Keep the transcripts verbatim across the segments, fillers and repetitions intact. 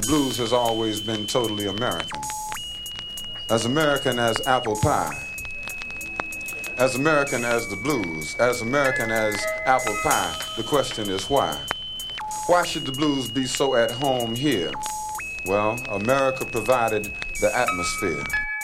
blues has always been totally American. As American as apple pie. As American as the blues. As American as apple pie. The question is why? Why should the blues be so at home here? Well, America provided the atmosphere.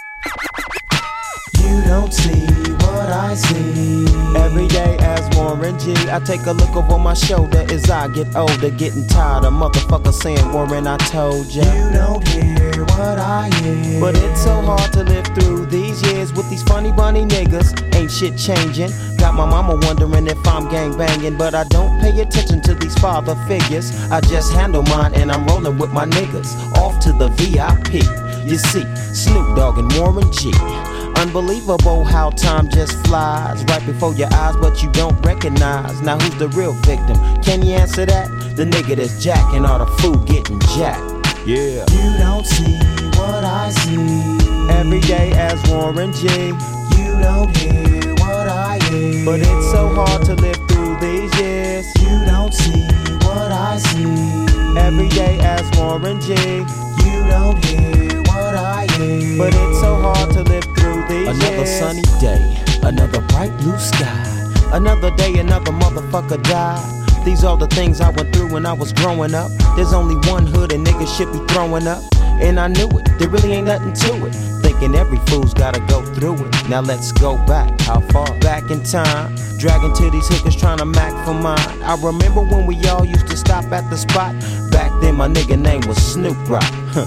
You don't see what I see. Every day as Warren G, I take a look over my shoulder as I get older, getting tired of motherfuckers saying, Warren, I told ya. You don't hear what I hear. But it's so hard to live through these years with these funny bunny niggas. Ain't shit changing. Got my mama wondering if I'm gang banging, but I don't pay attention to these father figures. I just handle mine and I'm rolling with my niggas. Off to the V I P. You see, Snoop Dogg and Warren G. Unbelievable how time just flies right before your eyes, but you don't recognize. Now who's the real victim? Can you answer that? The nigga that's jacking all the food getting jacked. Yeah. You don't see what I see. Every day as Warren G. You don't hear what I hear. But it's so hard to live through these years. You don't see what I see. Every day as Warren G. You don't hear what I hear. But it's so hard to live through these another years. Sunny day, another bright blue sky. Another day, another motherfucker died. These are the things I went through when I was growing up. There's only one hood and niggas should be throwing up. And I knew it, there really ain't nothing to it. Thinking every fool's gotta go through it. Now let's go back, how far? Back in time, dragging to these hookers trying to mac for mine. I remember when we all used to stop at the spot. Back then my nigga name was Snoop Rock.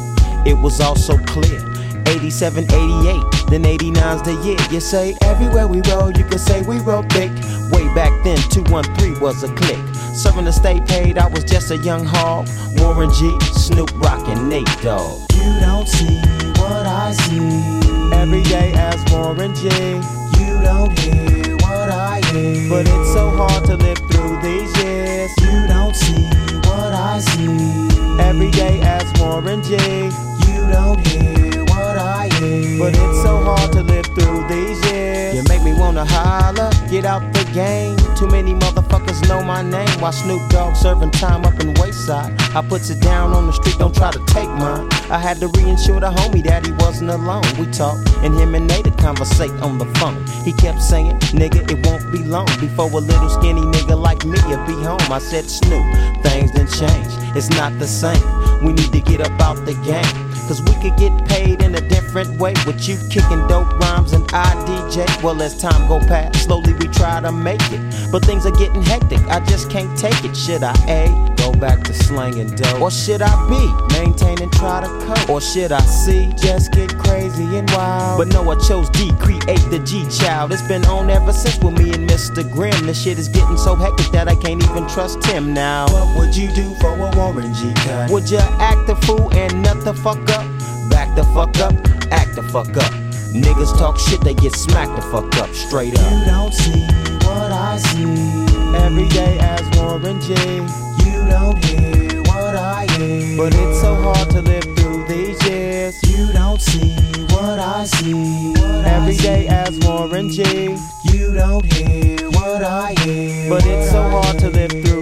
It was all so clear. eighty-seven, eighty-eight, then eighty-nine's the year. You say everywhere we roll, you can say we roll big. Way back then, two one three was a click. Serving to stay paid, I was just a young hog. Warren G, Snoop Rock, and Nate Dogg. You don't see what I see. Every day as Warren G. You don't hear what I hear. But it's so hard to live through these years. You don't see what I see. Every day as Warren G. You don't hear what I hear. But it's so hard to live through these years. You make me wanna holler, get out the game. Too many motherfuckers know my name. While Snoop Dogg serving time up in Wayside, I puts it down on the street, don't try to take mine. I had to reinsure the homie that he wasn't alone. We talked, and him and Nate conversate on the phone. He kept saying, nigga, it won't be long before a little skinny nigga like me'll be home. I said, Snoop, things done changed, it's not the same. We need to get up out the game, cause we could get paid in a different way. With you kicking dope rhymes and I D J. Well, as time go past, slowly we try to make it, but things are getting hectic, I just can't take it. Should I A, go back to slanging dope? Or should I B, maintain and try to cope? Or should I C, just get crazy and wild? But no, I chose D, create the G child. It's been on ever since with me and Mister Grimm. The shit is getting so hectic that I can't even trust him now. What would you do for a Warren G cut? Would ya act a fool and nut the fuck up? Back the fuck up, act the fuck up. Niggas talk shit, they get smacked the fuck up, straight up. You don't see what I see. Every day as Warren G. You don't hear what I hear. But it's so hard to live through these years. You don't see what I see. What Every I day see. As Warren G. You don't hear what I hear. But it's so hard to live through